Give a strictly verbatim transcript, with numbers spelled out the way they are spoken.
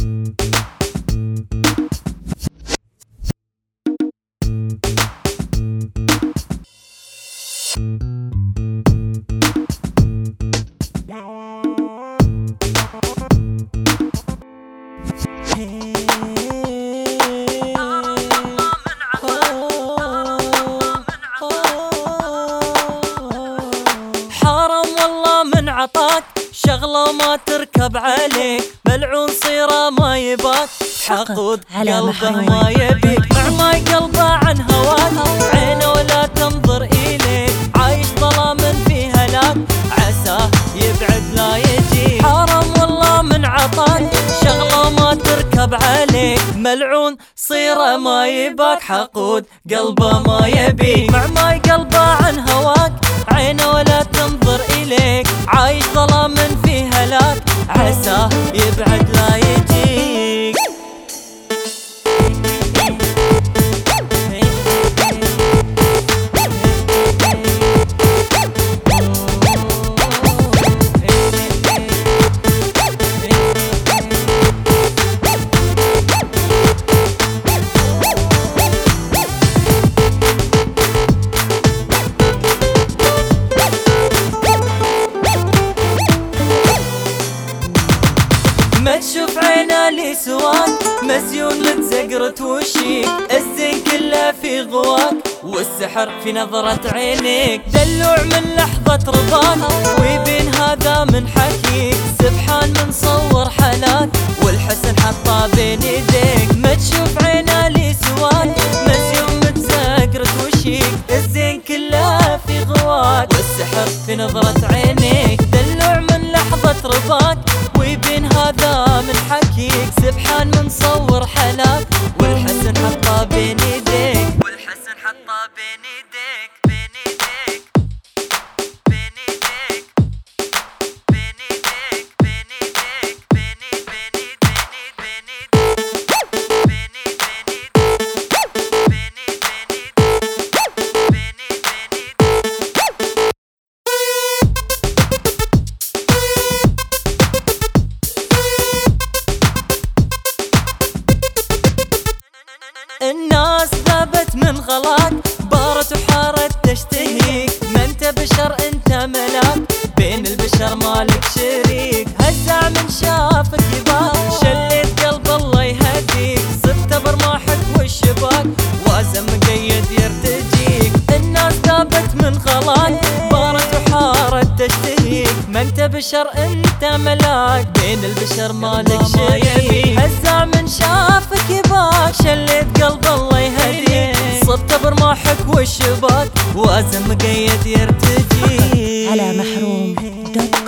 عطاك شغلة ما تركب عليك، ملعون صيره ما يباك، حقود قلبه ما يبيك، مع ما قلبه عن هواك، عينه ولا تنظر إليك، عايش ظلام في هلاك، عساه يبعد لا يجيك. حرام والله من عطاك شغلة ما تركب عليك، ملعون صيره ما يباك، حقود قلبه ما يبيك، مع ما قلبه عن هواك، عينه ولا تنظر إليك، عايش ظلام في هلاك، عساه يبعد لا يجيك. ما تشوف عينا لي سواك، مزيون من زقرة وشيك، الزين كله في غواك، والسحر في نظرة عينيك، دلوع من لحظة رضاك، ويبين هذا من حكيك، سبحان من صور حلاك، والحسن حطه بين يديك. ما تشوف عينا لي سواك، مزيون من زقرة وشيك، الزين كله في غواك، والسحر في نظرة عينيك، دلوع من لحظة رضاك، ويبين هذا من حكيك، سبحان من صور حلاك، والحسن حطه بين يديك، والحسن حطه بين يديك، بين يديك، بين يديك، بين يديك، بين يديك، بين يديك، بين الناس ذابت من غلاك، بارت وحارت تشتهيك، ما انت بشر انت ملاك، بين البشر مالك شريك، هزع من شافك يباك، شليت قلب الله يهديك، صرت برماحك والشباك، وازم مقيد يرتجيك. الناس ذابت من غلاك، بارت وحارت تشتهيك، ما انت بشر انت ملاك، بين البشر مالك شريك، هزع من شافك يباك، شليت قلب الله يهديك، صبت برماحك والشباك، وازم مقيد يرتجيك. على محروم دوت